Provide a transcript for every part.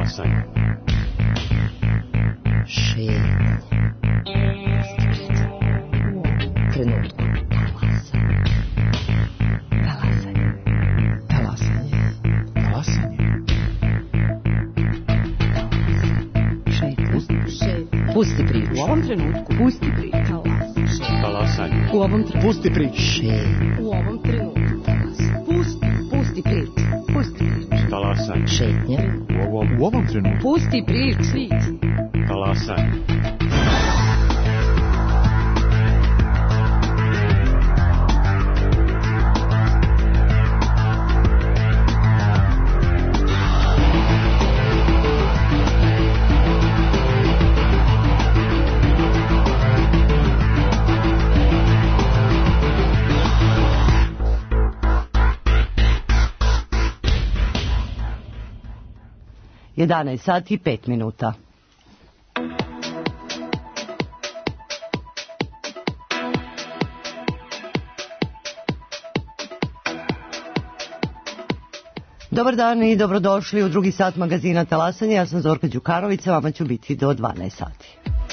Talasanje. Šetnje. Trenutku. Talasanje. Talasanje. Talasanje. Pusti priču. U ovom trenutku. Pusti priču. Talasanje. U ovom trenutku. Pusti priču. U ovom trenutku. Pusti priču. Pusti priču. Talasanje. Šetnja. U ovom trenutku. Pusti priču. Talasanje. Jedanaest sati i 5 minuta. Dobar dan i dobrodošli u drugi sat magazina Talasanje. Ja sam Zorka Đukanović, vama ću biti do 12 sati.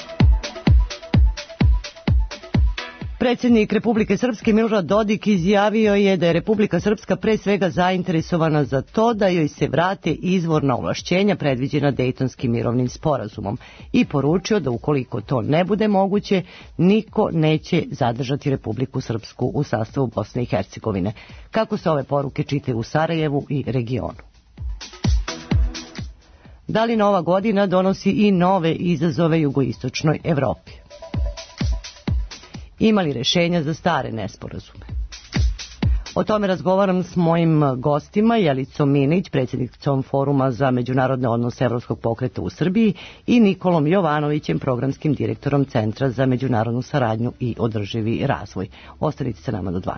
Predsjednik Republike Srpske Milorad Dodik izjavio je da je Republika Srpska pre svega zainteresovana za to da joj se vrate izvorna ovlašćenja predviđena Dejtonskim mirovnim sporazumom i poručio da ukoliko to ne bude moguće, niko neće zadržati Republiku Srpsku u sastavu Bosne i Hercegovine. Kako se ove poruke čitaju u Sarajevu i regionu? Da li nova godina donosi i nove izazove jugoistočnoj Evropi? Ima li rešenja za stare nesporazume? O tome razgovaram s mojim gostima, Jelicom Minić, predsjednicom Foruma za međunarodne odnose Evropskog pokreta u Srbiji, i Nikolom Jovanovićem, programskim direktorom Centra za međunarodnu saradnju i održivi razvoj. Ostanite sa nama do 12.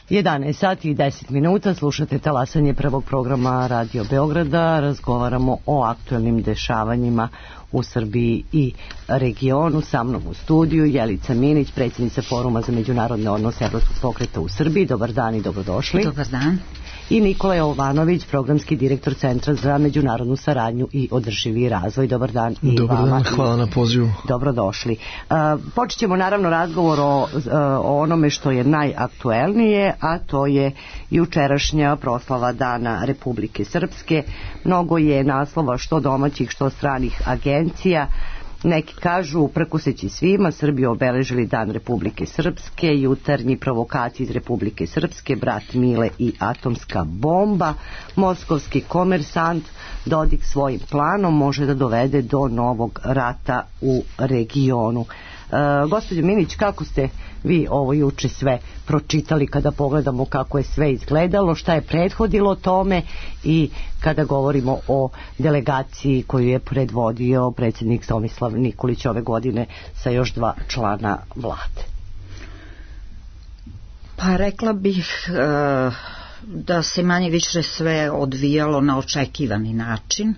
11 sati i 10 minuta, slušate talasanje prvog programa Radio Beograda. Razgovaramo o aktuelnim dešavanjima u Srbiji i regionu. Sa mnom u studiju Jelica Minić, predsjednica Foruma za međunarodne odnose Evropskog pokreta u Srbiji. Dobar dan i dobrodošli. Dobar dan. I Nikola Jovanović, programski direktor Centra za međunarodnu saradnju i održivi razvoj. Dobar dan i Dobar vama. Dan, hvala na pozivu. Dobrodošli. Počet ćemo naravno razgovor o onome što je najaktuelnije, a to je jučerašnja proslava Dana Republike Srpske. Mnogo je naslova što domaćih, što stranih agencija. Neki kažu, prkuseći svima, Srbi obeležili Dan Republike Srpske, jutarnji provokacije iz Republike Srpske, brat Mile i atomska bomba, moskovski komersant Dodik svojim planom može da dovede do novog rata u regionu. Gospođo Minić, kako ste vi ovo juče sve pročitali kada pogledamo kako je sve izgledalo, šta je prethodilo tome i kada govorimo o delegaciji koju je predvodio predsjednik Tomislav Nikolić ove godine sa još 2 člana vlade? Pa rekla bih da se manje više sve odvijalo na očekivani način.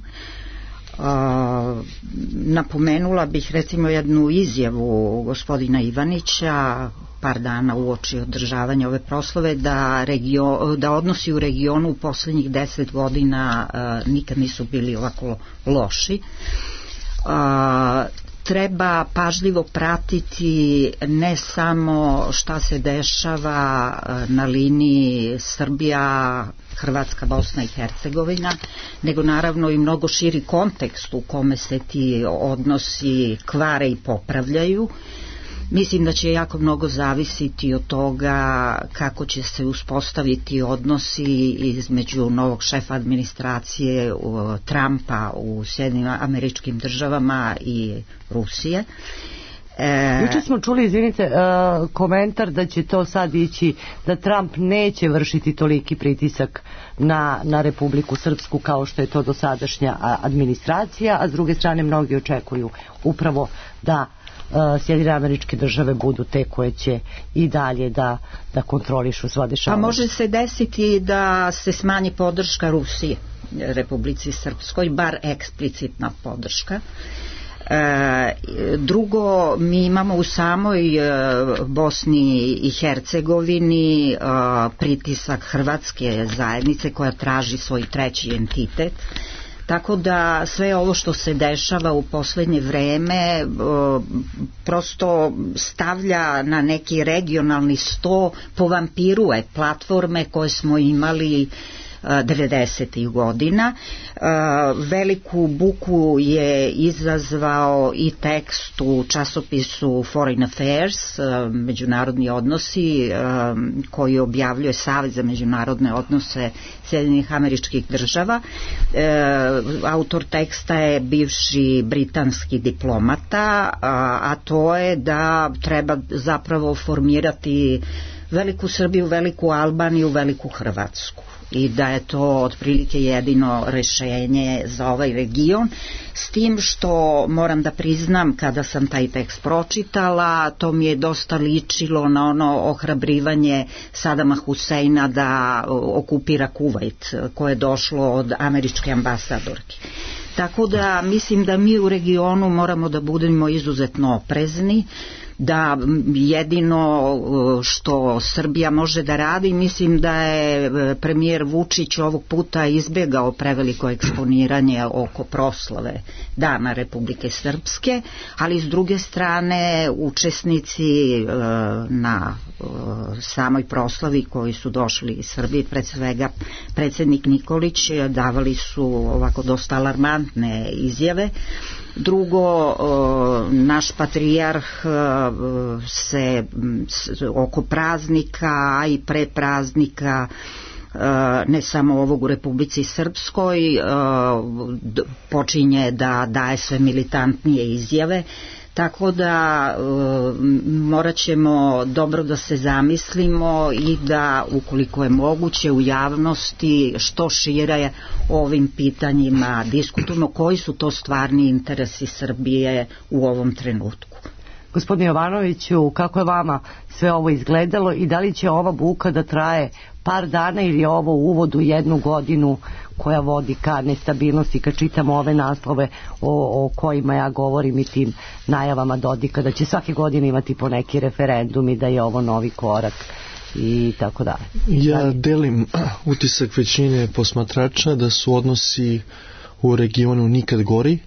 Napomenula bih recimo jednu izjavu gospodina Ivanića par dana uoči održavanja ove proslave da odnosi u regionu u poslednjih 10 godina nikad nisu bili ovako loši. Treba pažljivo pratiti ne samo šta se dešava na liniji Srbija, Hrvatska, Bosna i Hercegovina, nego naravno i mnogo širi kontekst u kome se ti odnosi kvare i popravljaju. Mislim da će jako mnogo zavisiti od toga kako će se uspostaviti odnosi između novog šefa administracije Trumpa u Sjedinjenim Američkim Državama i Rusije. Juče smo čuli, izvinite, komentar da će to sad ići, da Trump neće vršiti toliki pritisak na Republiku Srpsku kao što je to dosadašnja administracija, a s druge strane mnogi očekuju upravo da Sjedinjene Američke Države budu te koje će i dalje da kontrolišu sva dešavanja. A može se desiti da se smanji podrška Rusije Republici Srpskoj, bar eksplicitna podrška. Drugo, mi imamo u samoj Bosni i Hercegovini pritisak hrvatske zajednice koja traži svoj treći entitet. Tako da sve ovo što se dešava u poslednje vreme prosto stavlja na neki regionalni sto, povampiruje platforme koje smo imali 90. godina. Veliku buku je izazvao i tekst u časopisu Foreign Affairs, međunarodni odnosi, koji objavljuje Savez za međunarodne odnose Sjedinjenih Američkih Država. Autor teksta je bivši britanski diplomata, a to je da treba zapravo formirati veliku Srbiju, veliku Albaniju, veliku Hrvatsku i da je to otprilike jedino rešenje za ovaj region, s tim što moram da priznam kada sam taj tekst pročitala, to mi je dosta ličilo na ono ohrabrivanje Sadama Huseina da okupira Kuvajt koje je došlo od američke ambasadorke. Tako da mislim da mi u regionu moramo da budemo izuzetno oprezni, da jedino što Srbija može da radi, mislim da je premijer Vučić ovog puta izbjegao preveliko eksponiranje oko proslave Dana Republike Srpske, ali s druge strane učesnici na samoj proslavi koji su došli iz Srbije, pred svega predsjednik Nikolić, davali su ovako dosta alarmantne izjave. Drugo, naš patrijarh se oko praznika, a i pre praznika, ne samo ovog u Republici Srpskoj, počinje da daje sve militantnije izjave. Tako da morat ćemo dobro da se zamislimo i da ukoliko je moguće u javnosti što šire o ovim pitanjima diskutujemo koji su to stvarni interesi Srbije u ovom trenutku. Gospodine Jovanoviću, kako je vama sve ovo izgledalo i da li će ova buka da traje par dana ili je ovo uvod u jednu godinu koja vodi ka nestabilnosti, kad čitamo ove naslove o kojima ja govorim i tim najavama Dodika da će svake godine imati po neki referendum i da je ovo novi korak i tako dalje. Ja delim utisak većine posmatrača da su odnosi u regionu nikad gori.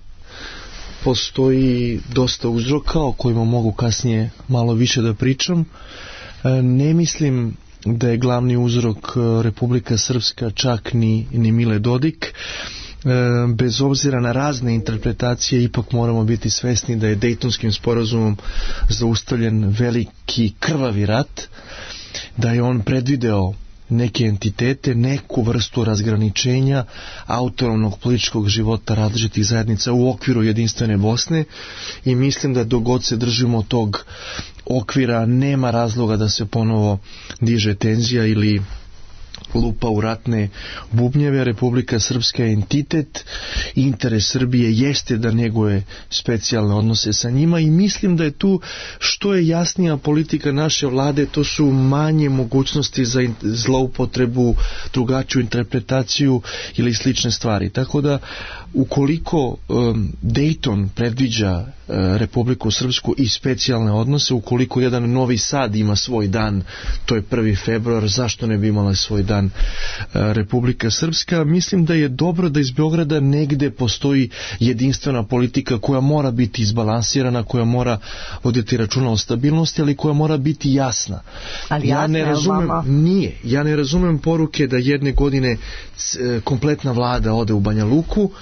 Postoji dosta uzroka o kojima mogu kasnije malo više da pričam. Ne mislim da je glavni uzrok Republika Srpska, čak ni Mile Dodik. Bez obzira na razne interpretacije, ipak moramo biti svesni da je Dejtonskim sporazumom zaustavljen veliki krvavi rat, da je on predvideo neke entitete, neku vrstu razgraničenja autonomnog političkog života različitih zajednica u okviru jedinstvene Bosne, i mislim da dok god se držimo tog okvira nema razloga da se ponovo diže tenzija ili lupa u ratne bubnjeve. Republika Srpska je entitet, interes Srbije jeste da neguje specijalne odnose sa njima, i mislim da je tu što je jasnija politika naše vlade, to su manje mogućnosti za zloupotrebu, drugačiju interpretaciju ili slične stvari. Tako da ukoliko Dejton predviđa Republiku Srpsku i specijalne odnose, ukoliko jedan Novi Sad ima svoj dan, to je 1. februar, zašto ne bi imala svoj dan Republika Srpska? Mislim da je dobro da iz Beograda negde postoji jedinstvena politika koja mora biti izbalansirana, koja mora voditi računa o stabilnosti, ali koja mora biti jasna. Ali ja ne razumem, ja ne razumem poruke da jedne godine kompletna vlada ode u Banja Luku,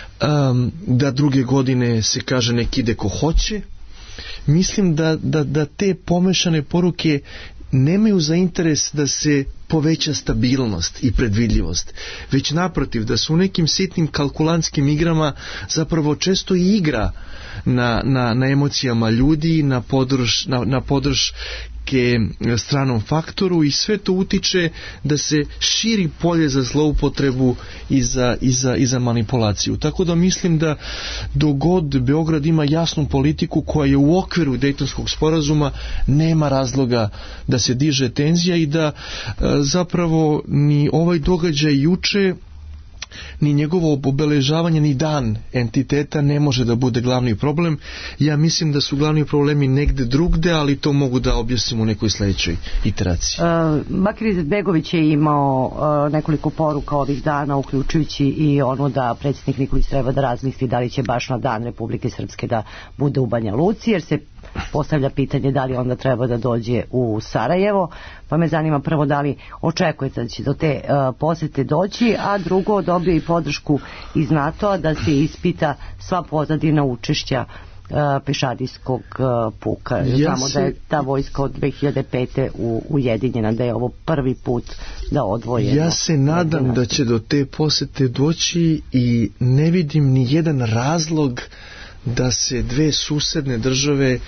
da druge godine se kaže nek ide ko hoće. Mislim da te pomešane poruke nemaju za interes da se poveća stabilnost i predvidljivost, već naprotiv, da su u nekim sitnim kalkulantskim igrama zapravo često i igra na emocijama ljudi, na podrške stranom faktoru, i sve to utiče da se širi polje za zloupotrebu i za manipulaciju. Tako da mislim da dogod Beograd ima jasnu politiku koja je u okviru Dejtonskog sporazuma, nema razloga da se diže tenzija i da zapravo ni ovaj događaj juče, ni njegovo obeležavanje, ni dan entiteta ne može da bude glavni problem. Ja mislim da su glavni problemi negde drugde, ali to mogu da objasnim u nekoj sledećoj iteraciji. Bakir Izetbegović je imao nekoliko poruka ovih dana, uključujući i ono da predsjednik Nikolić treba da razmisli da li će baš na dan Republike Srpske da bude u Banja Luci, jer se postavlja pitanje da li onda treba da dođe u Sarajevo, pa me zanima prvo da li očekujete da će do te posete doći, a drugo dobio i podršku iz NATO-a da se ispita sva pozadina učešća pešadijskog puka. Znamo da je ta vojska od 2005. ujedinjena, da je ovo prvi put da odvoje. Ja se nadam da će do te posete doći i ne vidim ni jedan razlog da se dve susedne države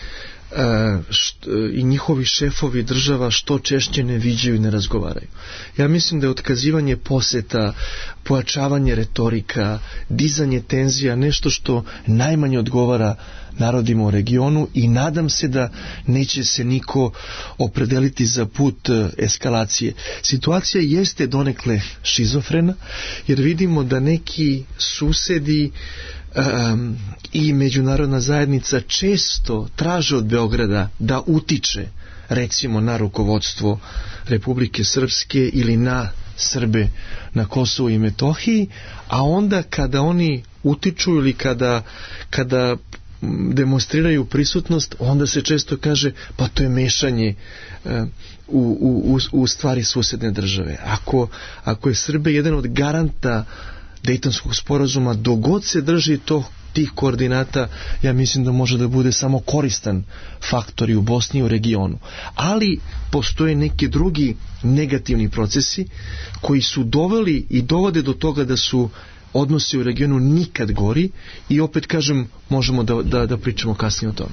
i njihovi šefovi država što češće ne viđaju i ne razgovaraju. Ja mislim da je otkazivanje poseta, pojačavanje retorika, dizanje tenzija nešto što najmanje odgovara narodima u regionu, i nadam se da neće se niko opredeliti za put eskalacije. Situacija jeste donekle šizofrena, jer vidimo da neki susedi i međunarodna zajednica često traže od Beograda da utiče, recimo na rukovodstvo Republike Srpske ili na Srbe na Kosovu i Metohiji, a onda kada oni utiču ili kada demonstriraju prisutnost, onda se često kaže pa to je mešanje u stvari susedne države. Ako je Srbija jedan od garanta Dejtonskog sporazuma, dogod se drži tih koordinata, ja mislim da može da bude samo koristan faktor i u Bosni i u regionu. Ali postoje neki drugi negativni procesi koji su doveli i dovode do toga da su odnosi u regionu nikad gori, i opet kažem, možemo da pričamo kasnije o tome.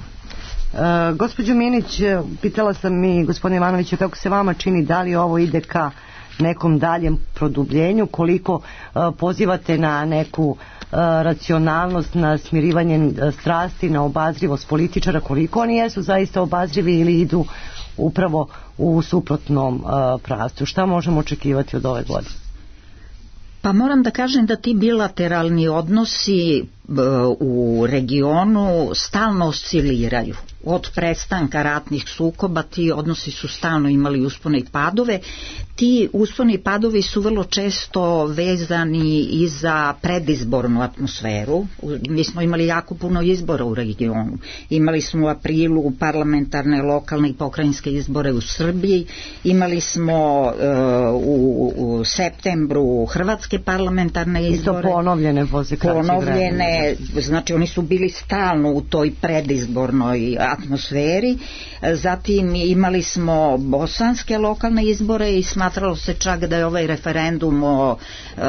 Gospođo Minić, pitala sam i gospodina Ivanovića kako se vama čini, da li ovo ide ka nekom daljem produbljenju, koliko pozivate na neku racionalnost, na smirivanje strasti, na obazrivost političara, koliko oni jesu zaista obazrivi ili idu upravo u suprotnom pravcu. Šta možemo očekivati od ove godine? Pa moram da kažem da ti bilateralni odnosi u regionu stalno osciliraju. Od prestanka ratnih sukoba ti odnosi su stalno imali uspone i padove. Ti usponi i padovi su vrlo često vezani i za predizbornu atmosferu. Mi smo imali jako puno izbora u regionu. Imali smo u aprilu parlamentarne, lokalne i pokrajinske izbore u Srbiji. Imali smo u septembru hrvatske parlamentarne izbore. I to ponovljene posle kraćeg vremena. Znači oni su bili stalno u toj predizbornoj atmosferi. Zatim imali smo bosanske lokalne izbore i smatralo se čak da je ovaj referendum o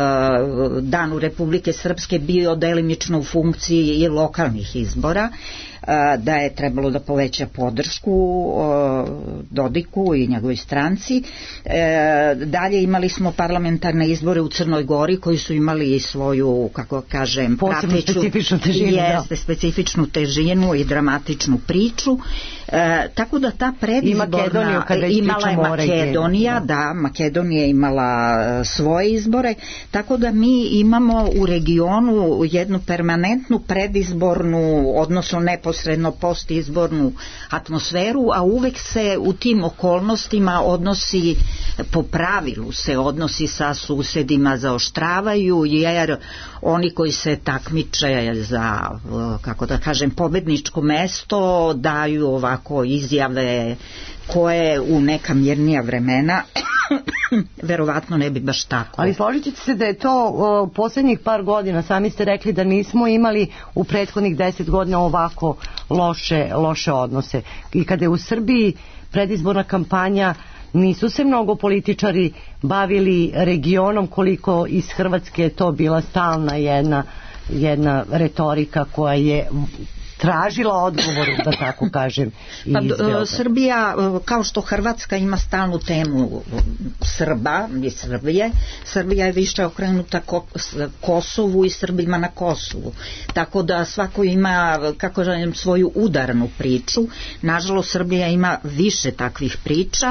Danu Republike Srpske bio delimično u funkciji i lokalnih izbora, da je trebalo da poveća podršku Dodiku i njegovoj stranci. Dalje imali smo parlamentarne izbore u Crnoj Gori koji su imali i svoju, kako kažem, posebnu specifičnu težinu, specifičnu težinu i dramatičnu priču. Tako da ta predizborna imala je Makedonija, Makedonija je imala svoje izbore, tako da mi imamo u regionu jednu permanentnu predizbornu, odnosno neposredno postizbornu atmosferu, a uvek se u tim okolnostima odnosi, po pravilu se odnosi sa susedima zaoštravaju, jer oni koji se takmiče za, kako da kažem, pobedničko mesto daju ovako izjave koje u neka mirnija vremena verovatno ne bi baš tako. Ali složit ćete se da je to posljednjih par godina, sami ste rekli da nismo imali u prethodnih 10 godina ovako loše odnose. I kada je u Srbiji predizborna kampanja, nisu se mnogo političari bavili regionom, koliko iz Hrvatske je to bila stalna jedna retorika koja je tražila odgovor, da tako kažem. Srbija, kao što Hrvatska ima stalnu temu Srba i Srbije, Srbija je više okrenuta Kosovu i Srbima na Kosovu. Tako da svako ima, kako želim, svoju udarnu priču. Nažalost, Srbija ima više takvih priča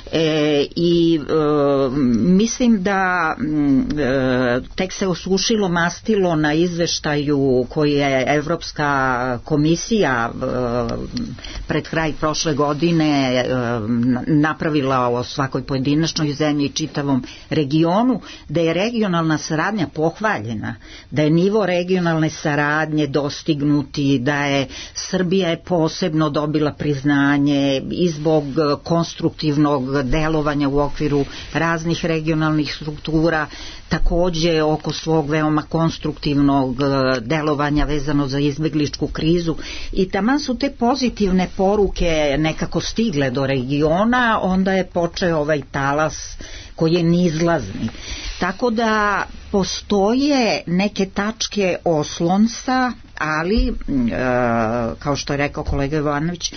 i mislim da tek se osušilo mastilo na izveštaju koji je Evropska komisija pred kraj prošle godine napravila o svakoj pojedinačnoj zemlji i čitavom regionu, da je regionalna saradnja pohvaljena, da je nivo regionalne saradnje dostignuti, da je Srbija posebno dobila priznanje i zbog konstruktivnog delovanja u okviru raznih regionalnih struktura, takođe oko svog veoma konstruktivnog delovanja vezano za izbegličku krizu, i taman su te pozitivne poruke nekako stigle do regiona, onda je počeo ovaj talas koji je neizlazni. Tako da postoje neke tačke oslonca, ali kao što je rekao kolega Jovanović,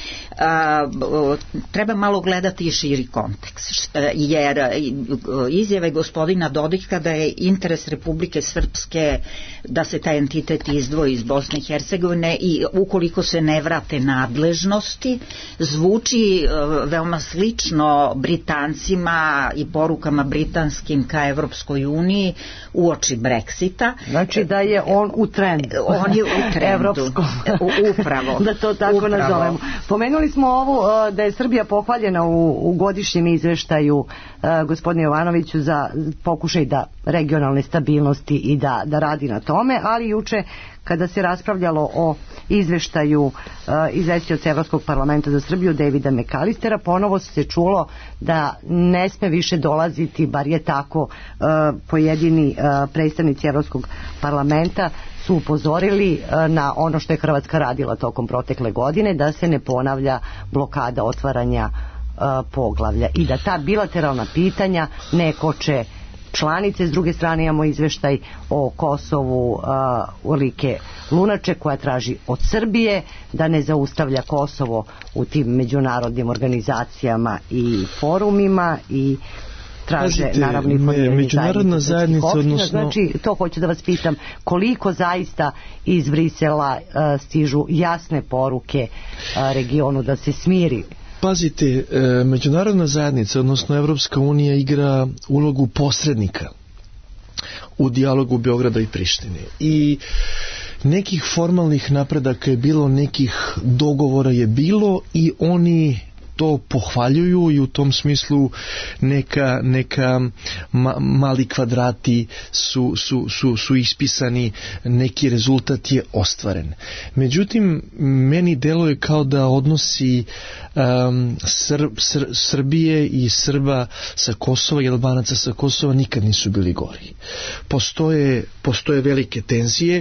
treba malo gledati i širi kontekst, jer izjave gospodina Dodika da je interes Republike Srpske da se taj entitet izdvoji iz Bosne i Hercegovine i ukoliko se ne vrate nadležnosti, zvuči veoma slično Britancima i porukama britanskim ka Evropskoj uniji uoči Brexita. Znači da je on u trendu. On je u trendu. Upravo. Da to tako nazovemo. Pomenuli smo ovo da je Srbija pohvaljena u godišnjem izveštaju gospodine Jovanoviću za pokušaj da regionalne stabilnosti i da radi na tome, ali juče kada se raspravljalo o izveštaju izvestioca Evropskog parlamenta za Srbiju Davida McAllistera, ponovo se čulo da ne sme više dolaziti, bar je tako pojedini predstavnici Evropskog parlamenta su upozorili na ono što je Hrvatska radila tokom protekle godine, da se ne ponavlja blokada otvaranja poglavlja i da ta bilateralna pitanja ne koče članice. S druge strane imamo izveštaj o Kosovu Ulrike Lunaček koja traži od Srbije da ne zaustavlja Kosovo u tim međunarodnim organizacijama i forumima i traže Pazite, naravno i formiranje međunarodna zajednica, opština. odnosno... Znači, to hoću da vas pitam, koliko zaista iz Brisela stižu jasne poruke regionu da se smiri? Pazite, međunarodna zajednica, odnosno Evropska unija, igra ulogu posrednika u dijalogu Beograda i Prištine. I nekih formalnih napredaka je bilo, nekih dogovora je bilo i oni to pohvaljuju i u tom smislu neka mali kvadrati su ispisani, neki rezultat je ostvaren. Međutim, meni deluje kao da odnosi Srbije i Srba sa Kosova i Albanaca sa Kosova nikad nisu bili gori. Postoje velike tenzije.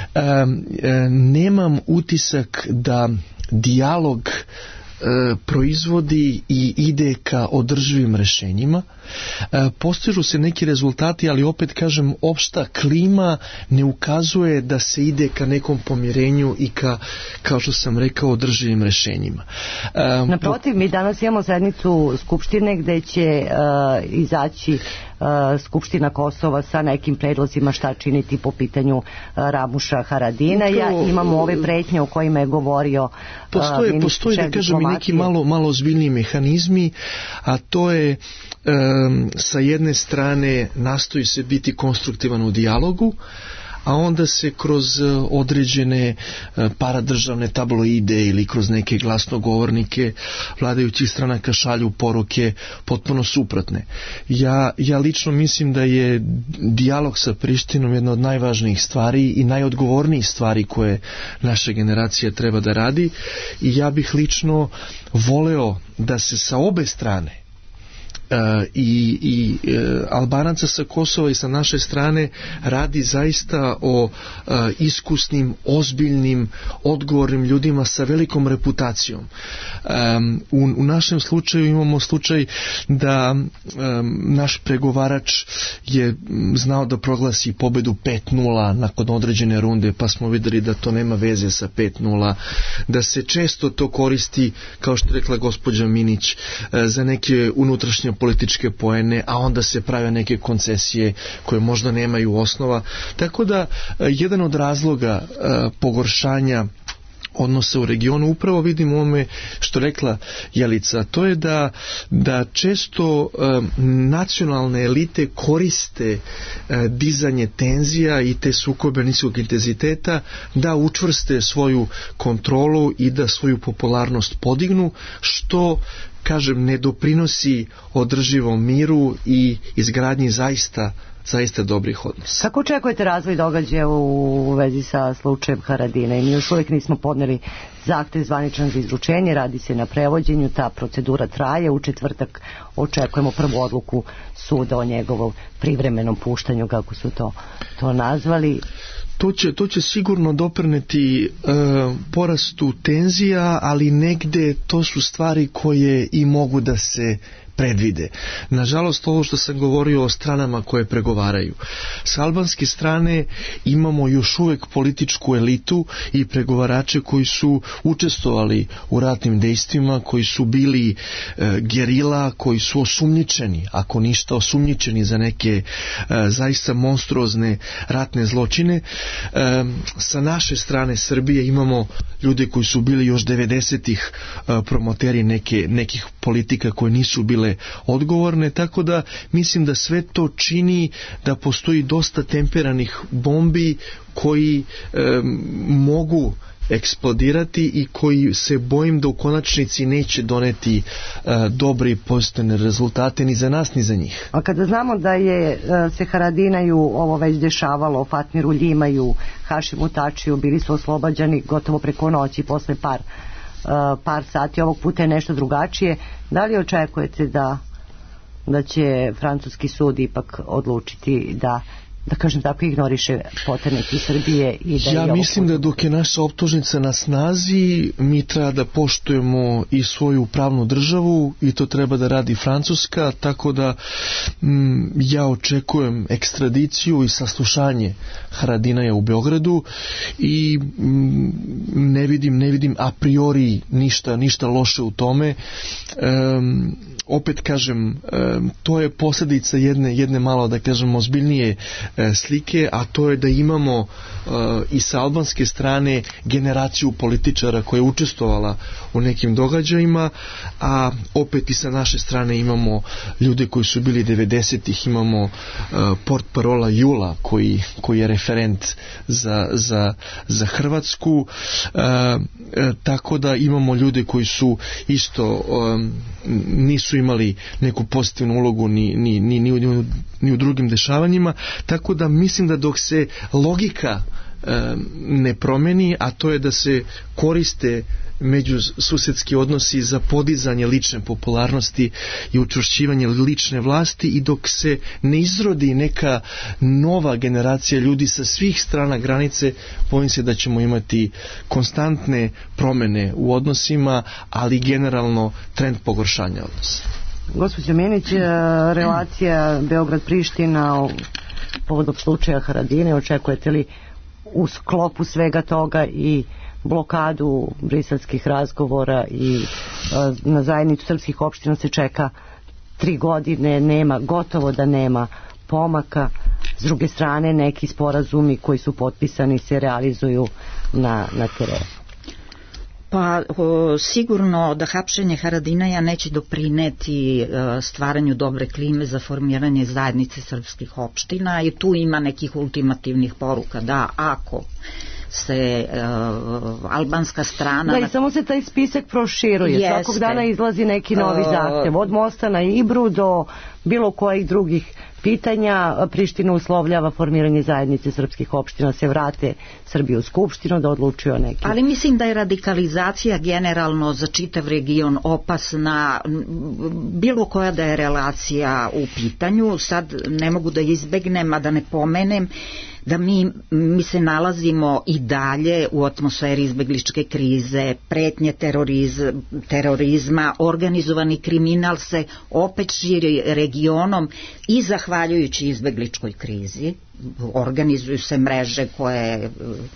Nemam utisak da dijalog proizvodi i ide ka održivim rešenjima. Postižu se neki rezultati, ali opet kažem, opšta klima ne ukazuje da se ide ka nekom pomirenju i ka, kao što sam rekao, održivim rešenjima. Naprotiv, mi danas imamo sednicu Skupštine gde će izaći Skupština Kosova sa nekim predlozima šta činiti po pitanju Ramuša Haradinaja. Imamo ove pretnje o kojima je govorio postoje da kažem i neki malo ozbiljniji mehanizmi, a to je sa jedne strane nastoji se biti konstruktivan u dijalogu, a onda se kroz određene paradržavne tabloide ili kroz neke glasnogovornike vladajućih stranaka šalju poruke potpuno suprotne. Ja lično mislim da je dijalog sa Prištinom jedna od najvažnijih stvari i najodgovornijih stvari koje naša generacija treba da radi, i ja bih lično voleo da se sa obe strane i Albanaca sa Kosova i sa naše strane radi zaista o iskusnim, ozbiljnim, odgovornim ljudima sa velikom reputacijom. U našem slučaju imamo slučaj da naš pregovarač je znao da proglasi pobedu 5-0 nakon određene runde, pa smo videli da to nema veze sa 5-0, da se često to koristi, kao što je rekla gospođa Minić, za neke unutrašnje političke poene, a onda se prave neke koncesije koje možda nemaju osnova. Tako da jedan od razloga pogoršanja odnosa u regionu upravo vidimo u ovome što rekla Jelica, to je da često nacionalne elite koriste dizanje tenzija i te sukobe niskog intenziteta da učvrste svoju kontrolu i da svoju popularnost podignu, što kažem ne doprinosi održivom miru i izgradnji zaista dobrih odnosa. Kako očekujete razvoj događaja u vezi sa slučajem Haradina? I mi još uvijek nismo podneli zahtev zvaničan za izručenje, radi se na prevođenju, ta procedura traje, u četvrtak očekujemo prvu odluku suda o njegovom privremenom puštanju, kako su to nazvali. To će sigurno doprineti porastu tenzija, ali negde to su stvari koje i mogu da se predvide. Nažalost, ovo što sam govorio o stranama koje pregovaraju. S albanske strane imamo još uvek političku elitu i pregovarače koji su učestvovali u ratnim dejstvima, koji su bili gerila, koji su osumnjičeni, ako ništa osumnjičeni za neke zaista monstruozne ratne zločine. Sa naše strane Srbije imamo ljude koji su bili još 90-ih promoteri nekih politika koje nisu bile odgovorne, tako da mislim da sve to čini da postoji dosta temperanih bombi koji mogu eksplodirati i koji se bojim da u konačnici neće doneti dobre i pozitivne rezultate ni za nas ni za njih. A kada znamo da je se Haradinaju ovo već dešavalo, Fatmiru Ljimaju, Hašimu Tačiju, bili su oslobađani gotovo preko noći posle par sati, ovog puta je nešto drugačije. Da li očekujete da će francuski sud ipak odlučiti da da kažem tako, ignoriše poternike Srbije i da ja mislim da dok je naša optužnica na snazi, mi treba da poštujemo i svoju pravnu državu i to treba da radi Francuska, tako da ja očekujem ekstradiciju i saslušanje Haradinaja u Beogradu i ne vidim a priori ništa loše u tome. Opet kažem, to je posljedica jedne malo, da kažem, ozbiljnije slike, a to je da imamo i sa albanske strane generaciju političara koja je učestvovala u nekim događajima, a opet i sa naše strane imamo ljude koji su bili 90-ih, imamo portparola Jula koji je referent za Hrvatsku, tako da imamo ljude koji su isto nisu imali neku pozitivnu ulogu ni u drugim dešavanjima, tako da mislim da dok se logika ne promeni, a to je da se koriste međususedski odnosi za podizanje lične popularnosti i učvršćivanje lične vlasti, i dok se ne izrodi neka nova generacija ljudi sa svih strana granice, bojim se da ćemo imati konstantne promene u odnosima, ali generalno trend pogoršanja odnosa. Gospođo Menić, relacija Beograd-Priština povodom slučaja Haradine, očekujete li u sklopu svega toga i blokadu briselskih razgovora i na zajednicu srpskih opština se čeka 3 godine, gotovo da nema pomaka. S druge strane, neki sporazumi koji su potpisani se realizuju na terenu. Pa sigurno da hapšenje Haradinaja neće doprineti stvaranju dobre klime za formiranje zajednice srpskih opština, i tu ima nekih ultimativnih poruka da ako se albanska strana... Da, i samo se taj spisak proširuje. Svakog dana izlazi neki novi zahtev. Od mosta na Ibru do bilo kojih drugih pitanja. Priština uslovljava formiranje zajednice srpskih opština, se vrate Srbiju u Skupštinu da odlučuju o nekim. Ali mislim da je radikalizacija generalno za čitav region opasna, bilo koja da je relacija u pitanju. Sad ne mogu da izbegnem, a da ne pomenem da mi se nalazimo i dalje u atmosferi izbegličke krize, pretnje terorizma, organizovani kriminal se opet širi regionom i zahvaljujući izbegličkoj krizi. Organizuju se mreže koje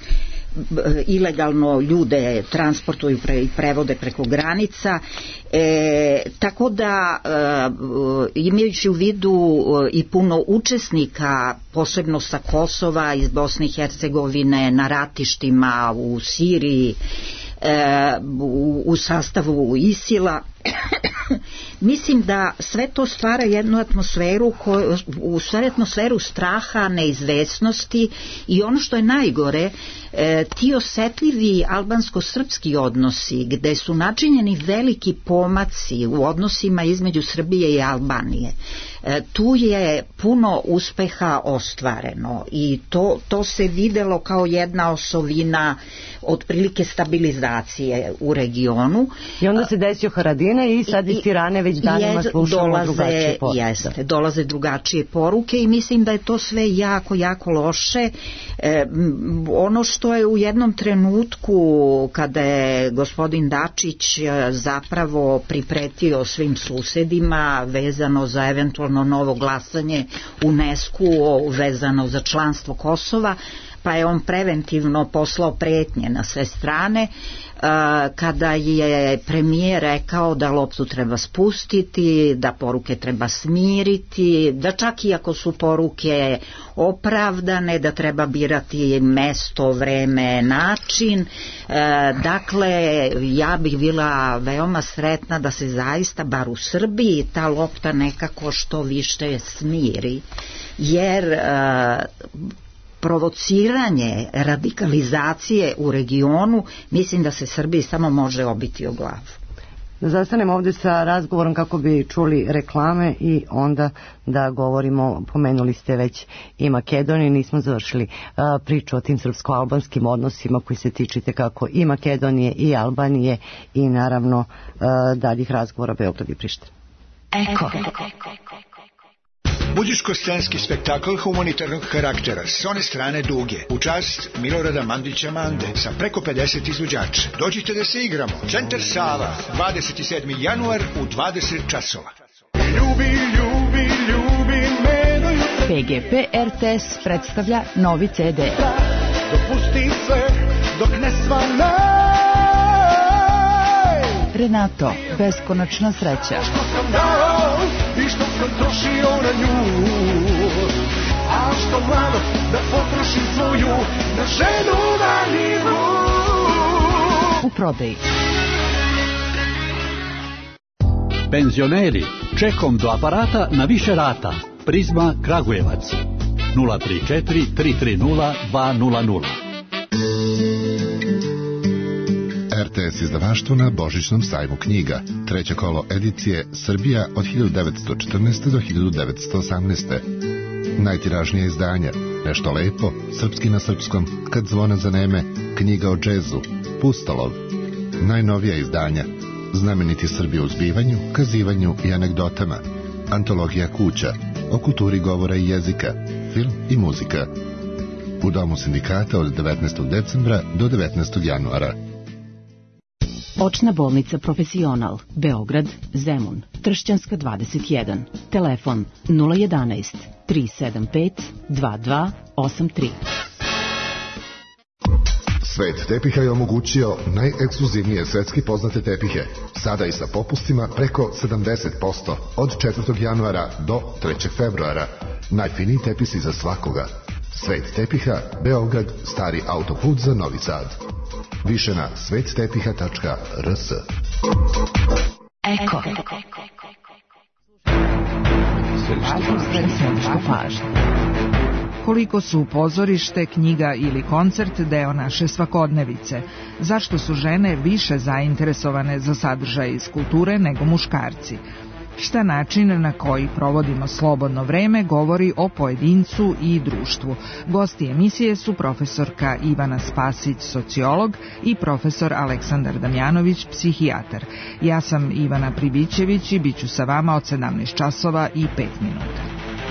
ilegalno ljude transportuju i prevode preko granica, tako da imajući u vidu i puno učesnika, posebno sa Kosova, iz Bosne i Hercegovine, na ratištima u Siriji, u sastavu ISIL-a, mislim da sve to stvara jednu atmosferu, u stvari atmosferu straha, neizvesnosti, i ono što je najgore, ti osetljivi albansko-srpski odnosi gde su načinjeni veliki pomaci u odnosima između Srbije i Albanije, tu je puno uspeha ostvareno i to se videlo kao jedna osovina otprilike stabilizacije u regionu. I onda se desio Haradina i sad iz Tirane već danima slušamo drugačije poruke. Dolaze drugačije poruke i mislim da je to sve jako, jako loše. Ono što je u jednom trenutku kada je gospodin Dačić zapravo pripretio svim susedima vezano za eventualno novo glasanje UNESCO vezano za članstvo Kosova, pa je on preventivno poslao pretnje na sve strane, kada je premijer rekao da loptu treba spustiti, da poruke treba smiriti, da čak i ako su poruke opravdane, da treba birati mesto, vreme, način. Dakle, ja bih bila veoma sretna da se zaista, bar u Srbiji, ta lopta nekako što više smiri, jer provociranje radikalizacije u regionu, mislim da se Srbiji samo može obiti o glavu. Da zastanemo ovdje sa razgovorom kako bi čuli reklame i onda da govorimo, pomenuli ste već i Makedoniju, nismo završili priču o tim srpsko-albanskim odnosima koji se tičite kako i Makedonije i Albanije i naravno daljih razgovora Beograd i Priština. Eko. Budičko-scenski spektakl humanitarnog karaktera s one strane Duge u čast Milorada Mandića Mande sa preko 50 izvođača. Dođite da se igramo. Centar Sava, 27. januar u 20 časova. PGP RTS predstavlja novi CD. Dopusti sve dok ne svane. Renato, beskonačna sreća. Što sam dao i što sam trošio na nju, a što malo da potrošim svoju na ženu valjivu. U prodaji. Penzioneri, čekom do aparata na više rata. Prizma Kragujevac 034 330 200. RTS izdavaštvo na Božićnom sajmu knjiga. Treće kolo edicije Srbija od 1914. do 1918. Najtiražnije izdanja Nešto lepo, Srpski na srpskom, Kad zvona zaneme, Knjiga o džezu, Pustolov. Najnovija izdanja Znameniti Srbi u zbivanju, kazivanju i anegdotama, Antologija kuća, o kulturi govora i jezika, film i muzika. U Domu sindikata od 19. decembra do 19. januara. Očna bolnica Profesional, Beograd, Zemun, Tršćanska 21, telefon 011 375 2283. Svet tepiha je omogućio najekskluzivnije svetski poznate tepihe, sada i sa popustima preko 70%, od 4. januara do 3. februara. Najfiniji tepisi za svakoga. Svet tepiha, Beograd, Stari autoput za Novi Sad. Više na svettepiha.rs. Eko. Središte pažnje. Koliko su pozorište, knjiga ili koncert deo naše svakodnevice? Zašto su žene više zainteresovane za sadržaj iz kulture nego muškarci? Šta način na koji provodimo slobodno vreme govori o pojedincu i društvu. Gosti emisije su profesorka Ivana Spasić, sociolog, i profesor Aleksandar Damjanović, psihijatar. Ja sam Ivana Pribićević i bit ću sa vama od 17 časova i 5 minuta.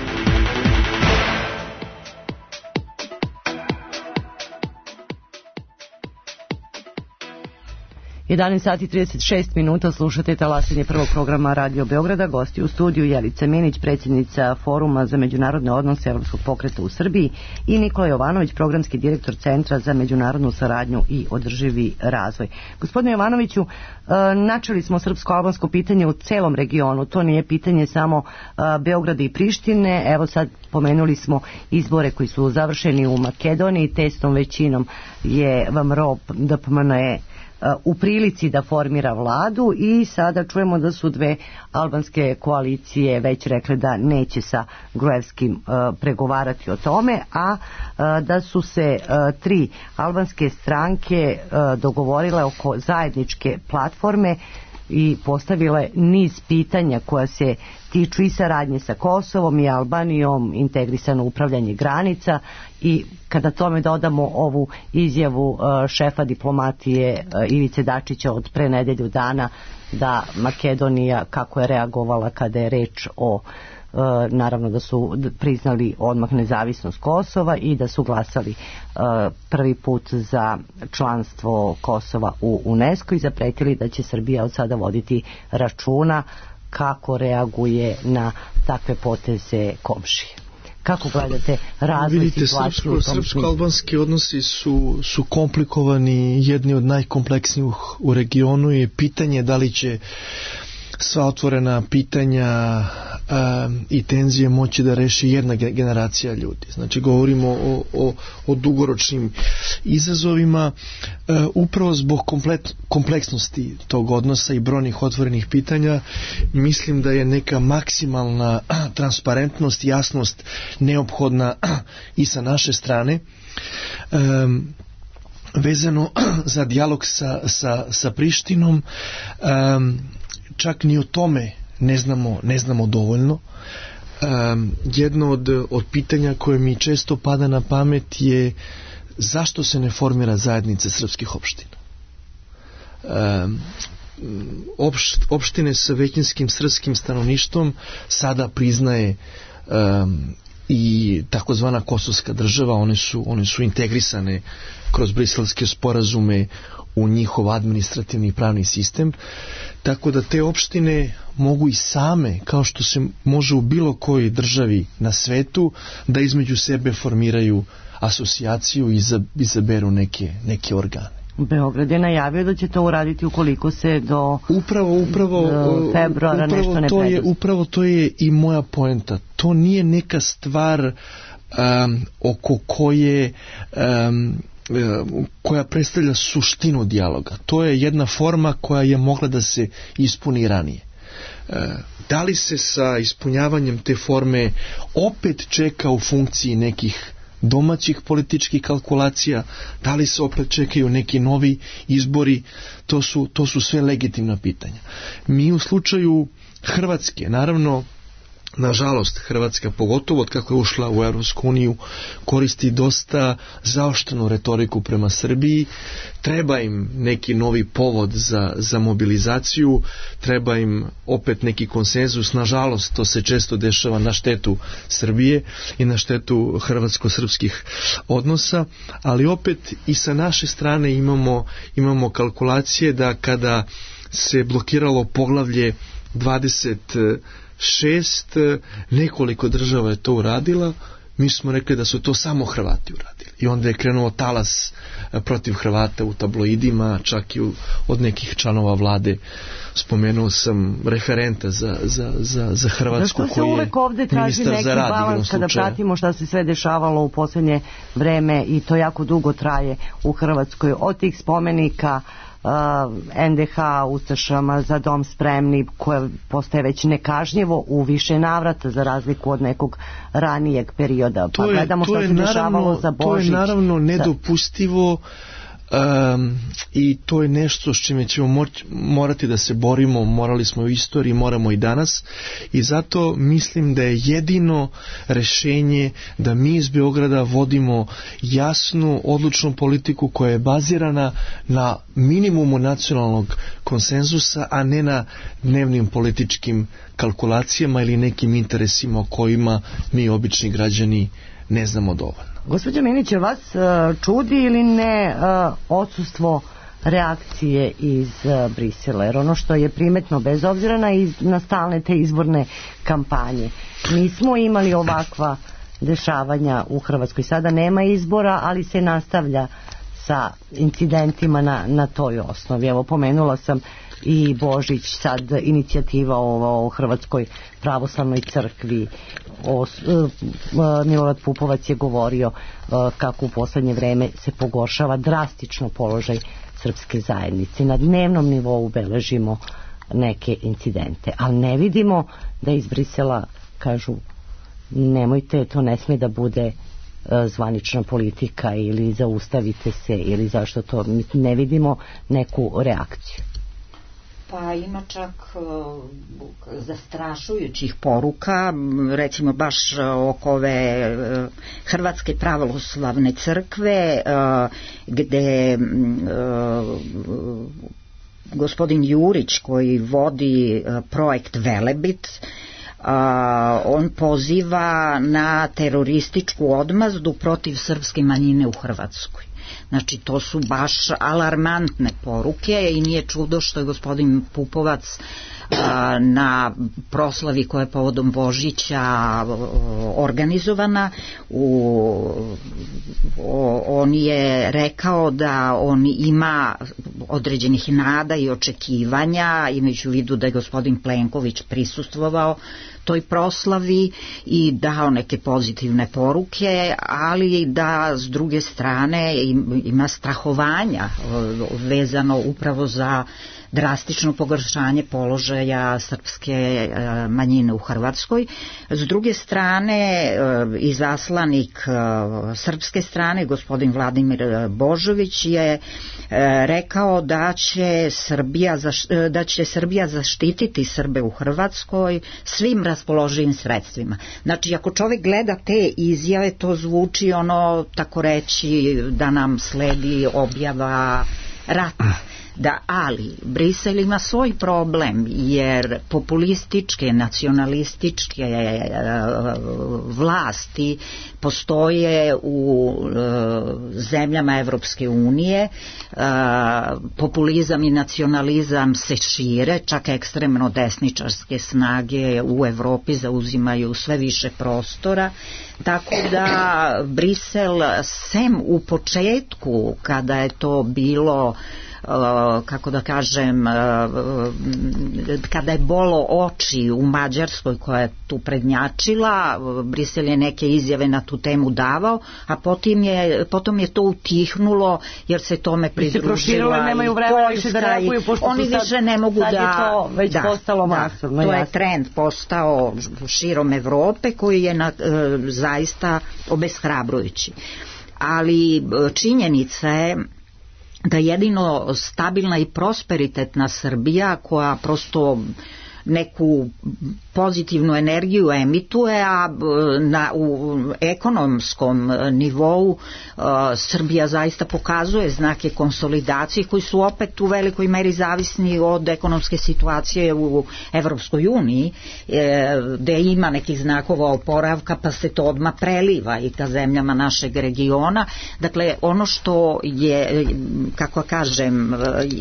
11 sati 36 minuta, slušate talasanje prvog programa Radio Beograda. Gosti u studiju Jelica Minić, predsjednica Foruma za međunarodne odnose Evropskog pokreta u Srbiji, i Nikola Jovanović, programski direktor Centra za međunarodnu saradnju i održivi razvoj. Gospodine Jovanoviću, načeli smo srpsko-albansko pitanje u celom regionu. To nije pitanje samo Beograda i Prištine. Evo sad pomenuli smo izbore koji su završeni u Makedoniji. Tesnom većinom je VMRO DPMNE u prilici da formira vladu, i sada čujemo da su dve albanske koalicije već rekle da neće sa Gruevskim pregovarati o tome, a da su se tri albanske stranke dogovorile oko zajedničke platforme i postavile niz pitanja koja se tiču i saradnje sa Kosovom i Albanijom, integrisano upravljanje granica, i kada tome dodamo ovu izjavu šefa diplomatije Ivice Dačića od pre nedelju dana da Makedonija kako je reagovala kada je reč o naravno da su priznali odmah nezavisnost Kosova i da su glasali prvi put za članstvo Kosova u UNESCO i zapretili da će Srbija od sada voditi računa kako reaguje na takve poteze komšije. Kako gledate razvoj situacije u tom smislu? Srpsko-albanski odnosi su komplikovani, jedni od najkompleksnijih u regionu, i pitanje da li će sva otvorena pitanja i tenzije moći da reši jedna generacija ljudi. Znači govorimo o dugoročnim izazovima, upravo zbog kompleksnosti tog odnosa i brojnih otvorenih pitanja. Mislim da je neka maksimalna transparentnost, jasnost neophodna i sa naše strane. Vezano za dijalog sa Prištinom, čak ni o tome ne znamo dovoljno. Jedno od pitanja koje mi često pada na pamet je zašto se ne formira zajednica srpskih opština. Opštine sa većinskim srpskim stanovništvom sada priznaje i takozvana kosovska država, one su integrisane kroz briselske sporazume u njihov administrativni i pravni sistem, tako da te opštine mogu i same, kao što se može u bilo kojoj državi na svetu, da između sebe formiraju asocijaciju i izaberu neke organe. Beograd je najavio da će to uraditi ukoliko se do februara nešto ne preduzi. Upravo to je i moja poenta. To nije neka stvar oko koja predstavlja suštinu dijaloga. To je jedna forma koja je mogla da se ispuni ranije. Da li se sa ispunjavanjem te forme opet čeka u funkciji nekih domaćih političkih kalkulacija, da li se opet čekaju neki novi izbori, to su sve legitimna pitanja. Mi u slučaju Hrvatske, naravno, nažalost, Hrvatska, pogotovo od kako je ušla u Europsku uniju, koristi dosta zaoštrenu retoriku prema Srbiji. Treba im neki novi povod za mobilizaciju, treba im opet neki konsenzus. Nažalost, to se često dešava na štetu Srbije i na štetu hrvatsko-srpskih odnosa, ali opet i sa naše strane imamo kalkulacije da kada se blokiralo poglavlje 26, nekoliko država je to uradila, mi smo rekli da su to samo Hrvati uradili. I onda je krenuo talas protiv Hrvata u tabloidima, čak i od nekih članova vlade. Spomenuo sam referenta za Hrvatsku koji je ministar za rad igrom slučaja. Kada pratimo šta se sve dešavalo u posljednje vreme i to jako dugo traje u Hrvatskoj, od tih spomenika NDH ustašama, Za dom spremni, koje postaje već nekažnjivo u više navrata za razliku od nekog ranijeg perioda. Pa gledamo što se dešavalo za Božić. To je naravno nedopustivo i to je nešto s čime ćemo morati da se borimo. Morali smo u istoriji, moramo i danas, i zato mislim da je jedino rešenje da mi iz Beograda vodimo jasnu, odlučnu politiku koja je bazirana na minimumu nacionalnog konsenzusa, a ne na dnevnim političkim kalkulacijama ili nekim interesima o kojima mi obični građani ne znamo dovoljno. Gospođo Minić, vas čudi ili ne odsustvo reakcije iz Brisela? Jer ono što je primetno, bez obzira na stalne te izborne kampanje, nismo imali ovakva dešavanja u Hrvatskoj. Sada nema izbora, ali se nastavlja sa incidentima na toj osnovi. Evo, pomenula sam i Božić, sad inicijativa o Hrvatskoj pravoslavnoj crkvi. Milorad Pupovac je govorio kako u poslednje vreme se pogoršava drastično položaj srpske zajednice. Na dnevnom nivou beležimo neke incidente, ali ne vidimo da iz Brisela kažu nemojte, to ne sme da bude zvanična politika ili zaustavite se ili zašto to, ne vidimo neku reakciju. Pa ima čak zastrašujućih poruka, recimo baš oko ove Hrvatske pravoslavne crkve, gde gospodin Jurić, koji vodi projekt Velebit, on poziva na terorističku odmazdu protiv srpske manjine u Hrvatskoj. Znači, to su baš alarmantne poruke i nije čudo što je gospodin Pupovac na proslavi koja je povodom Božića organizovana, on je rekao da on ima određenih nada i očekivanja, imajući u vidu da je gospodin Plenković prisustvovao toj proslavi i dao neke pozitivne poruke, ali da s druge strane ima strahovanja vezano upravo za drastično pogoršanje položaja srpske manjine u Hrvatskoj. S druge strane, izaslanik srpske strane, gospodin Vladimir Božović, je rekao da će Srbija zaštititi Srbe u Hrvatskoj svim raspoloživim sredstvima. Znači, ako čovjek gleda te izjave, to zvuči tako reći da nam sledi objava rata. ali Brisel ima svoj problem, jer populističke, nacionalističke vlasti postoje u zemljama Evropske unije. Populizam i nacionalizam se šire, čak ekstremno desničarske snage u Evropi zauzimaju sve više prostora, tako da Brisel, sem u početku kada je to bilo, kako da kažem, kada je bolo oči u Mađarskoj koja je tu prednjačila, Brisel je neke izjave na tu temu davao, a potom je to utihnulo jer se tome pridružila i Poljska i oni više ne mogu da... Već postalo masovno. To je trend postao širom Evrope koji je zaista obeshrabrujući. Ali činjenica je da jedino stabilna i prosperitetna Srbija koja prosto neku pozitivnu energiju emituje, a u ekonomskom nivou Srbija zaista pokazuje znake konsolidacije koji su opet u velikoj meri zavisni od ekonomske situacije u Evropskoj uniji, gde ima nekih znakova oporavka pa se to odmah preliva i ka zemljama našeg regiona. Dakle, ono što je, kako kažem,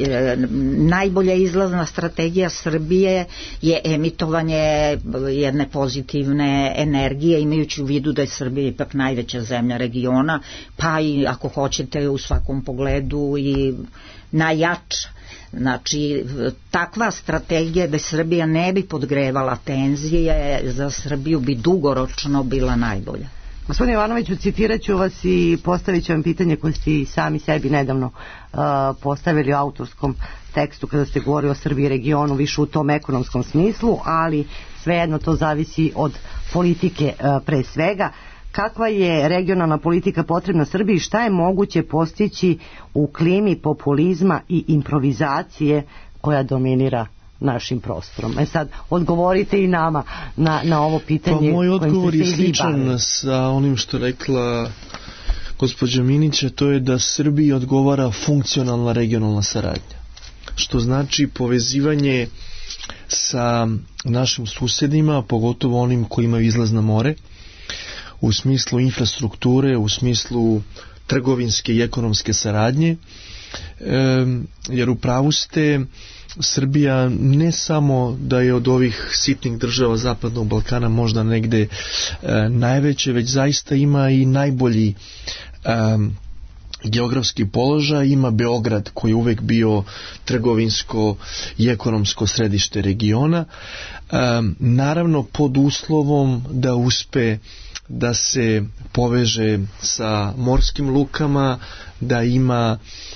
najbolja izlazna strategija Srbije je emitovanje jedne pozitivne energije, imajući u vidu da je Srbija ipak najveća zemlja regiona, pa i ako hoćete u svakom pogledu i najjača. Znači, takva strategija da Srbija ne bi podgrevala tenzije za Srbiju bi dugoročno bila najbolja. Gospodine Jovanoviću, citirat ću vas i postavit ću vam pitanje koje ste i sami sebi nedavno postavili u autorskom tekstu kada ste govorili o Srbiji i regionu, više u tom ekonomskom smislu, ali svejedno to zavisi od politike pre svega. Kakva je regionalna politika potrebna Srbiji i šta je moguće postići u klimi populizma i improvizacije koja dominira našim prostorom? Sad, odgovorite i nama na ovo pitanje. Pa moj odgovor je sličan sa onim što rekla gospođa Minića, to je da Srbiji odgovara funkcionalna regionalna saradnja. Što znači povezivanje sa našim susedima, pogotovo onim koji imaju izlaz na more, u smislu infrastrukture, u smislu trgovinske i ekonomske saradnje, jer u pravu ste, Srbija ne samo da je od ovih sitnih država Zapadnog Balkana možda negde najveće, već zaista ima i najbolji geografski položaj. Ima Beograd koji je uvek bio trgovinsko i ekonomsko središte regiona, naravno pod uslovom da uspe da se poveže sa morskim lukama, da ima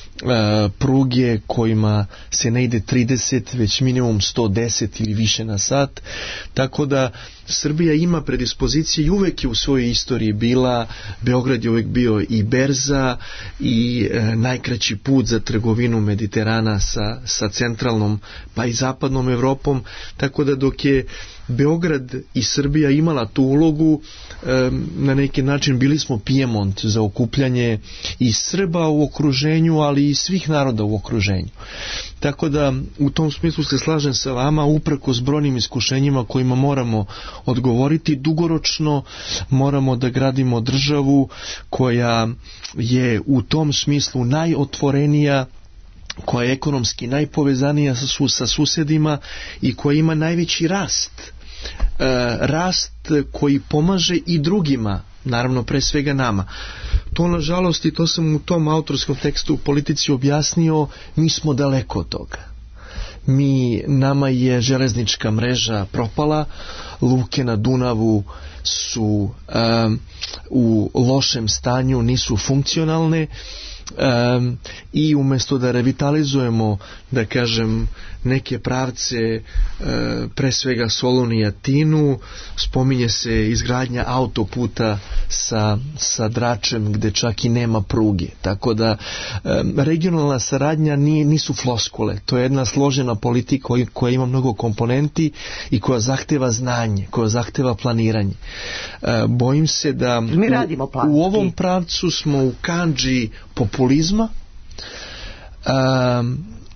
pruge kojima se ne ide 30 već minimum 110 ili više na sat, tako da Srbija ima predispozicije i uvek je u svojoj istoriji bila, Beograd je uvek bio i berza i najkraći put za trgovinu Mediterana sa centralnom pa i zapadnom Evropom, tako da dok je Beograd i Srbija imala tu ulogu, na neki način bili smo Pijemont za okupljanje i Srba u okruženju, ali i svih naroda u okruženju. Tako da u tom smislu se slažem sa vama, uprkos brojnim iskušenjima kojima moramo odgovoriti, dugoročno moramo da gradimo državu koja je u tom smislu najotvorenija, koja je ekonomski najpovezanija sa susedima i koja ima najveći rast. Rast koji pomaže i drugima, naravno pre svega nama. To nažalost, i to sam u tom autorskom tekstu u Politici objasnio, mi smo daleko od toga. Nama je železnička mreža propala, luke na Dunavu su u lošem stanju, nisu funkcionalne, i umjesto da revitalizujemo, da kažem, neke pravce, pre svega Solun i Atinu, spominje se izgradnja autoputa sa Dračem gde čak i nema pruge, tako da regionalna saradnja nisu floskule, to je jedna složena politika koja ima mnogo komponenti i koja zahteva znanje, koja zahteva planiranje. Bojim se da u ovom pravcu smo u kandži populizma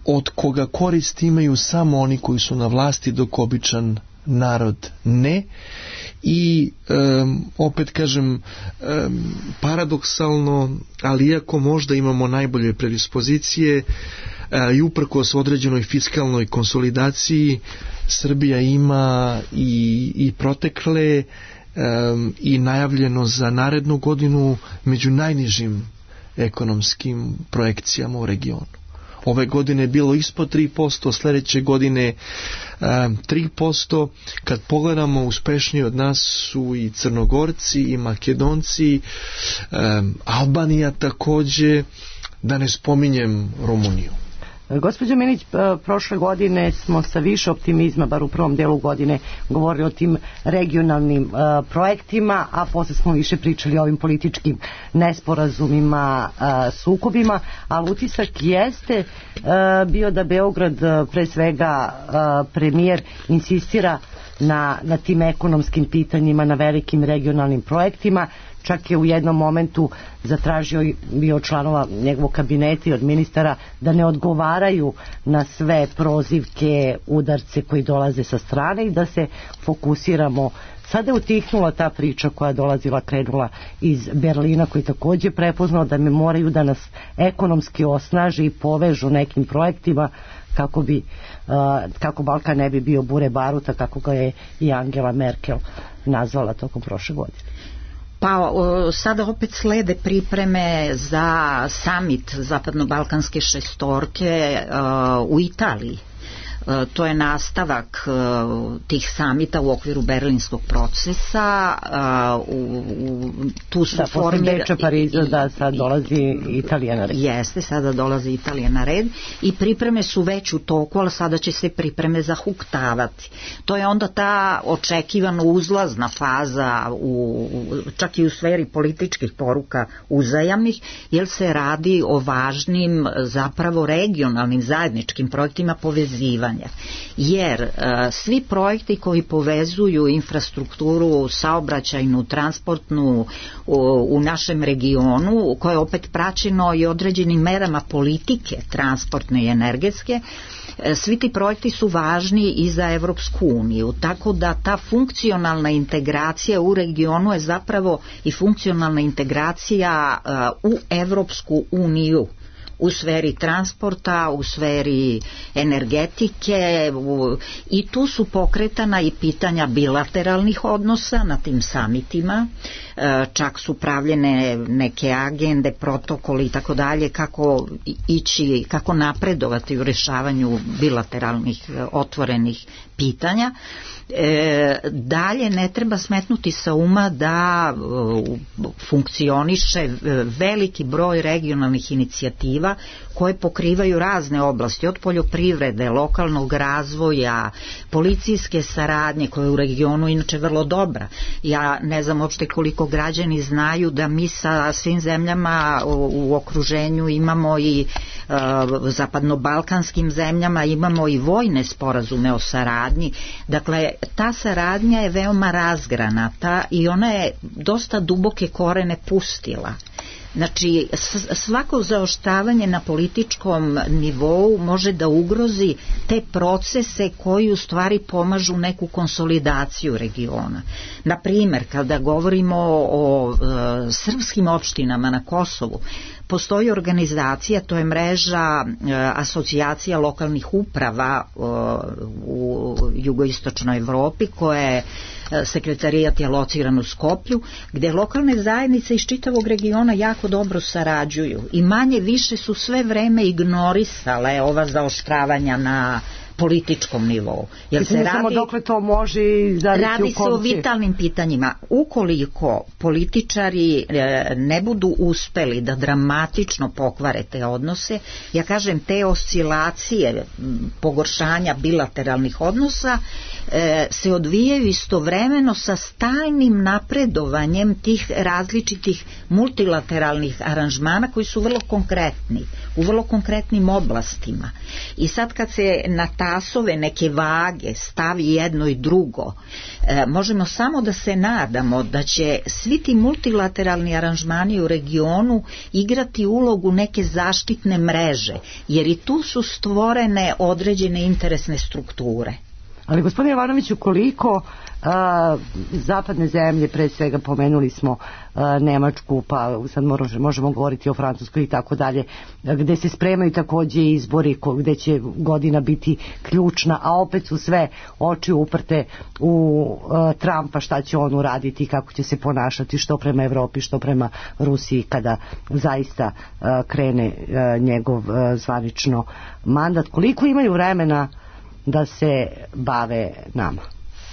od koga korist imaju samo oni koji su na vlasti, dok običan narod ne. I opet kažem, paradoksalno, ali iako možda imamo najbolje predispozicije i uprkos određenoj fiskalnoj konsolidaciji, Srbija ima i protekle i najavljeno za narednu godinu među najnižim ekonomskim projekcijama u regionu. Ove godine je bilo ispod 3%, sljedeće godine 3%. Kad pogledamo, uspešniji od nas su i Crnogorci i Makedonci, Albanija također, da ne spominjem Rumuniju. Gospođo Milić, prošle godine smo sa više optimizma, bar u prvom delu godine, govorili o tim regionalnim projektima, a posle smo više pričali o ovim političkim nesporazumima, sukobima, ali utisak jeste bio da Beograd, pre svega premijer, insistira na tim ekonomskim pitanjima, na velikim regionalnim projektima. Čak je u jednom momentu zatražio bio članova njegovog kabineta i od ministara da ne odgovaraju na sve prozivke, udarce koji dolaze sa strane i da se fokusiramo. Sada je utihnula ta priča koja je krenula iz Berlina, koji također prepoznao da moraju da nas ekonomski osnaže i povežu nekim projektima kako Balkan ne bi bio bure baruta, kako ga je i Angela Merkel nazvala tokom prošle godine. Pa sada opet slede pripreme za summit zapadno-balkanske šestorke u Italiji. To je nastavak tih samita u okviru berlinskog procesa. Tu su Beča, Pariza, da sad dolazi Italija na red. Jeste, sada dolazi Italija na red i pripreme su već u toku, ali sada će se pripreme zahuktavati. To je onda ta očekivano uzlazna faza čak i u sferi političkih poruka uzajamnih, jer se radi o važnim zapravo regionalnim zajedničkim projektima povezivanja. Jer svi projekti koji povezuju infrastrukturu saobraćajnu, transportnu u našem regionu, koje je opet praćeno i određenim merama politike transportne i energetske, svi ti projekti su važni i za Evropsku uniju, tako da ta funkcionalna integracija u regionu je zapravo i funkcionalna integracija u Evropsku uniju, u sferi transporta, u sferi energetike, i tu su pokretana i pitanja bilateralnih odnosa na tim samitima, čak su pravljene neke agende, protokoli i tako dalje, kako napredovati u rješavanju bilateralnih otvorenih pitanja. Dalje ne treba smetnuti sa uma da funkcioniše veliki broj regionalnih inicijativa koje pokrivaju razne oblasti, od poljoprivrede, lokalnog razvoja, policijske saradnje, koja je u regionu inače vrlo dobra. Ja ne znam uopšte koliko građani znaju da mi sa svim zemljama u okruženju imamo i zapadno-balkanskim zemljama imamo i vojne sporazume o saradnji. Dakle, ta saradnja je veoma razgranata i ona je dosta duboke korene pustila. Znači, svako zaoštavanje na političkom nivou može da ugrozi te procese koji u stvari pomažu neku konsolidaciju regiona. Na primjer, kada govorimo o srpskim opštinama na Kosovu, postoji organizacija, to je mreža asocijacija lokalnih uprava u jugoistočnoj Evropi, koja je sekretarijat je lociran u Skoplju, gdje lokalne zajednice iz čitavog regiona jako dobro sarađuju i manje više su sve vreme ignorisale ova zaoštravanja na političkom nivou. Jer se samo dokle to može radi se o vitalnim pitanjima. Ukoliko političari ne budu uspeli da dramatično pokvare te odnose, ja kažem, te oscilacije pogoršanja bilateralnih odnosa se odvijaju istovremeno sa stalnim napredovanjem tih različitih multilateralnih aranžmana koji su vrlo konkretni, u vrlo konkretnim oblastima. I sad kad se na časove, neke vage stavi jedno i drugo, možemo samo da se nadamo da će svi ti multilateralni aranžmani u regionu igrati ulogu neke zaštitne mreže, jer i tu su stvorene određene interesne strukture. Ali gospodine Jovanoviću, koliko zapadne zemlje, pre svega pomenuli smo Nemačku, pa sad možemo govoriti o Francuskoj i tako dalje, gde se spremaju takođe izbori, gde će godina biti ključna, a opet su sve oči uprte u Trumpa, šta će on uraditi, kako će se ponašati, što prema Evropi, što prema Rusiji, kada zaista krene njegov zvanično mandat. Koliko imaju vremena da se bave nama?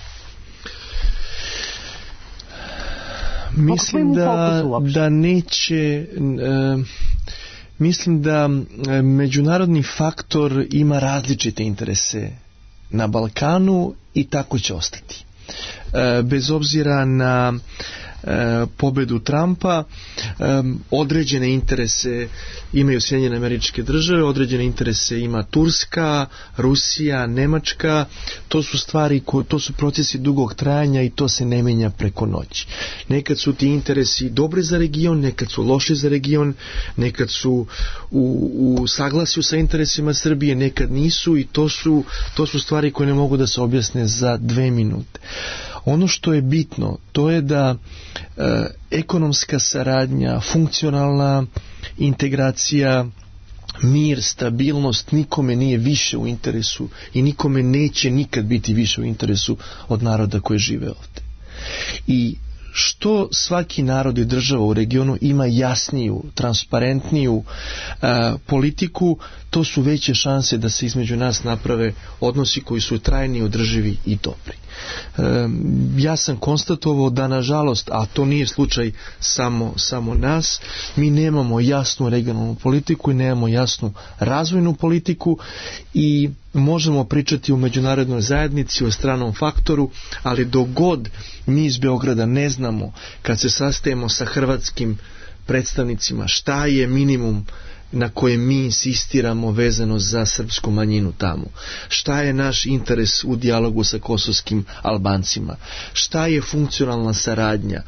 Mislim da neće, mislim da međunarodni faktor ima različite interese na Balkanu i tako će ostati. Bez obzira na pobedu Trumpa, određene interese imaju Sjedinjene Američke Države, određene interese ima Turska, Rusija, Nemačka. To su stvari, to su procesi dugog trajanja i to se ne menja preko noći. Nekad su ti interesi dobri za region, nekad su loši za region, nekad su u saglasju sa interesima Srbije, nekad nisu, i to su stvari koje ne mogu da se objasne za 2 minute. Ono što je bitno, to je da ekonomska saradnja, funkcionalna integracija, mir, stabilnost nikome nije više u interesu i nikome neće nikad biti više u interesu od naroda koji žive ovdje. I što svaki narod i država u regionu ima jasniju, transparentniju politiku, to su veće šanse da se između nas naprave odnosi koji su trajni, održivi i dobri. Ja sam konstatovao da, nažalost, a to nije slučaj samo nas, mi nemamo jasnu regionalnu politiku i nemamo jasnu razvojnu politiku i možemo pričati o međunarodnoj zajednici, o stranom faktoru, ali dok god mi iz Beograda ne znamo, kad se sastajemo sa hrvatskim predstavnicima, šta je minimum na kojem mi insistiramo vezano za srpsku manjinu tamo, šta je naš interes u dijalogu sa kosovskim Albancima, šta je funkcionalna saradnja,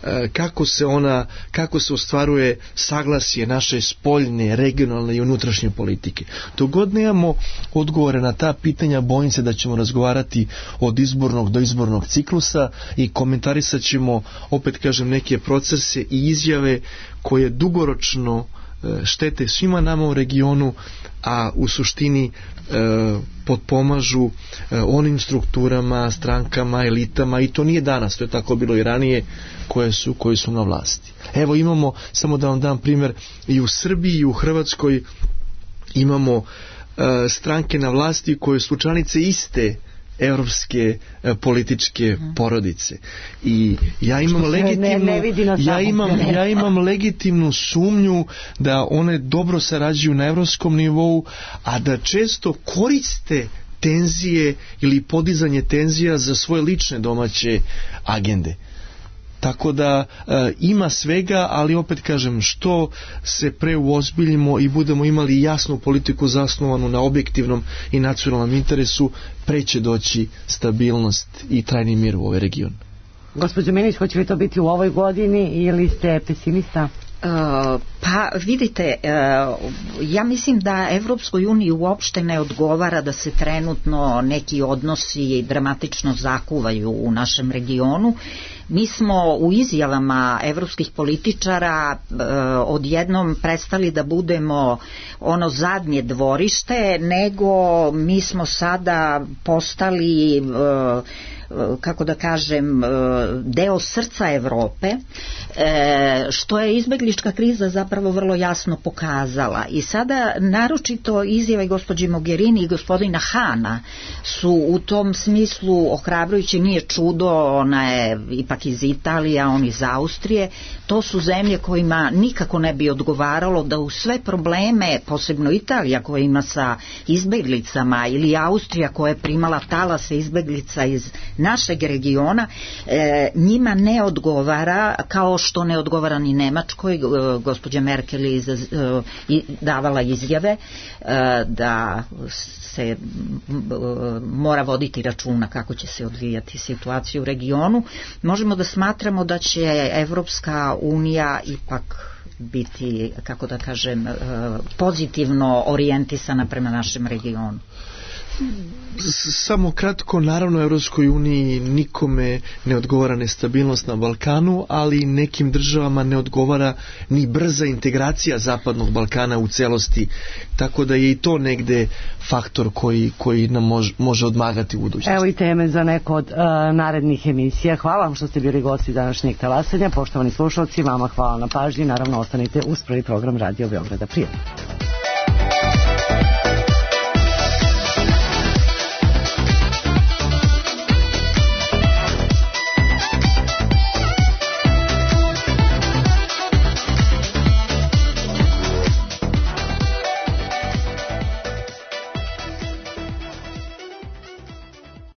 kako se ostvaruje saglasje naše spoljne, regionalne i unutrašnje politike. Dok god nemamo odgovore na ta pitanja, bojim se da ćemo razgovarati od izbornog do izbornog ciklusa i komentarisat ćemo, opet kažem, neke procese i izjave koje dugoročno štete svima nama u regionu, a u suštini potpomažu onim strukturama, strankama, elitama, i to nije danas, to je tako bilo i ranije, koje su na vlasti. Evo imamo, samo da vam dam primjer, i u Srbiji i u Hrvatskoj imamo stranke na vlasti koje su članice iste evropske političke porodice, i ja imam legitimnu sumnju da one dobro sarađuju na evropskom nivou, a da često koriste tenzije ili podizanje tenzija za svoje lične domaće agende. Tako da ima svega, ali opet kažem, što se preuozbiljimo i budemo imali jasnu politiku zasnovanu na objektivnom i nacionalnom interesu, pre će doći stabilnost i trajni mir u ovaj region. Gospođo Minić, hoće li to biti u ovoj godini ili ste pesimista? Pa vidite, ja mislim da Evropskoj uniji uopšte ne odgovara da se trenutno neki odnosi dramatično zakuvaju u našem regionu. Mi smo u izjavama evropskih političara odjednom prestali da budemo ono zadnje dvorište, nego mi smo sada postali, kako da kažem, deo srca Evrope, što je izbeglička kriza zapravo vrlo jasno pokazala. I sada naročito izjave gospođe Mogherini i gospodina Hana su u tom smislu ohrabrujući. Nije čudo, ona je ipak iz Italije, on iz Austrije. To su zemlje kojima nikako ne bi odgovaralo da u sve probleme, posebno Italija koja ima sa izbeglicama, ili Austrija koja je primala talase izbeglica iz našeg regiona, njima ne odgovara, kao što ne odgovara ni Nemačkoj. Gospođa Merkel davala izjave da se mora voditi računa kako će se odvijati situacija u regionu, možemo da smatramo da će Evropska unija ipak biti, kako da kažem, pozitivno orijentisana prema našem regionu. Samo kratko, naravno Evropskoj uniji nikome ne odgovara nestabilnost na Balkanu, ali nekim državama ne odgovara ni brza integracija Zapadnog Balkana u celosti, tako da je i to negde faktor koji nam može odmagati u budućnosti. Evo i teme za neko od narednih emisija. Hvala vam što ste bili gosti današnjeg talasanja. Poštovani slušalci, vama hvala na pažnji. Naravno, ostanite uz prvi program Radio Beograda. Prijatno.